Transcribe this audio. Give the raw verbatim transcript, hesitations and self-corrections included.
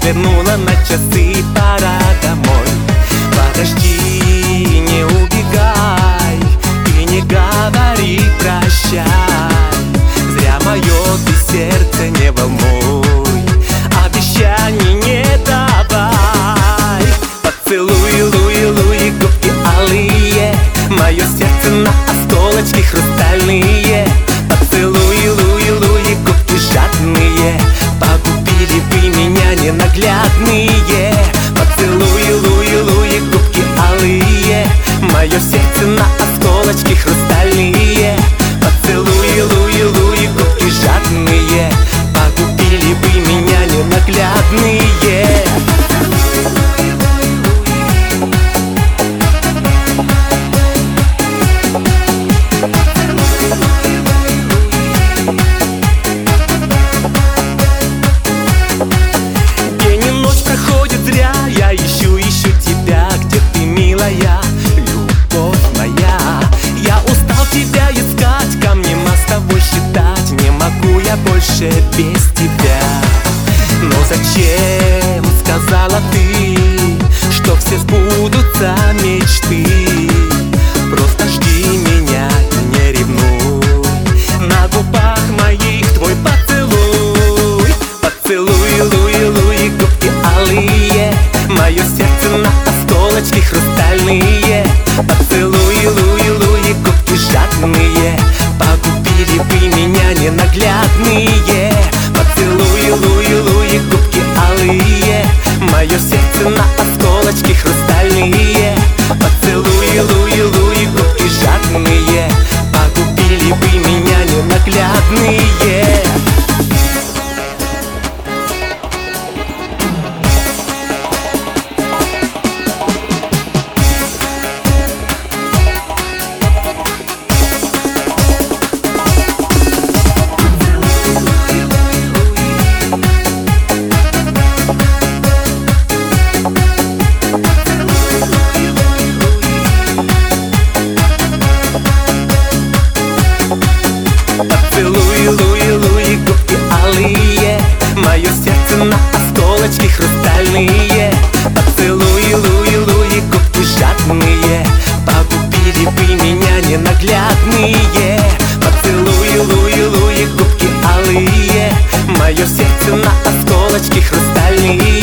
взглянула на часы, пора домой. Подожди, не убегай и не говори прощай. Зря мое ты сердце не волнуй, обещаний не давай. Поцелуй, луи, луи, губки алые, мое сердце на осколочки хрустальные. Поцелуй, луи, луи, губки жадные, погубили вы меня ненаглядные. Поцелуй, луи, луи, губки алые, мое сердце на осколочки хрустальные. Поцелуй, луи, луи, губки жадные, погубили вы меня ненаглядные. Я ищу, ищу тебя, где ты, милая, любовь моя. Я устал тебя искать, камни мостовой считать, не могу я больше без тебя. Но зачем сказала ты, что все сбудутся мечты? Просто жди меня и не ревнуй, на губах моих твой поцелуй. Поцелуй, луи, луи, губки алые, мое сердце на осколочки хрустальные. Поцелуй, луи, луи, губки жадные, погубили вы меня ненаглядные. Поцелуй, луи, луи, губки алые, мое сердце на осколочки хрустальные. Поцелуй, луи, луи, губки жадные, погубили вы меня ненаглядные. Поцелуй, луи, луи, губки алые, мое сердце на осколочки хрустальные. Поцелуй, луи, луи, губки жадные, погубили вы меня ненаглядные. Поцелуй, луи, луи, губки алые, мое сердце на осколочки хрустальные.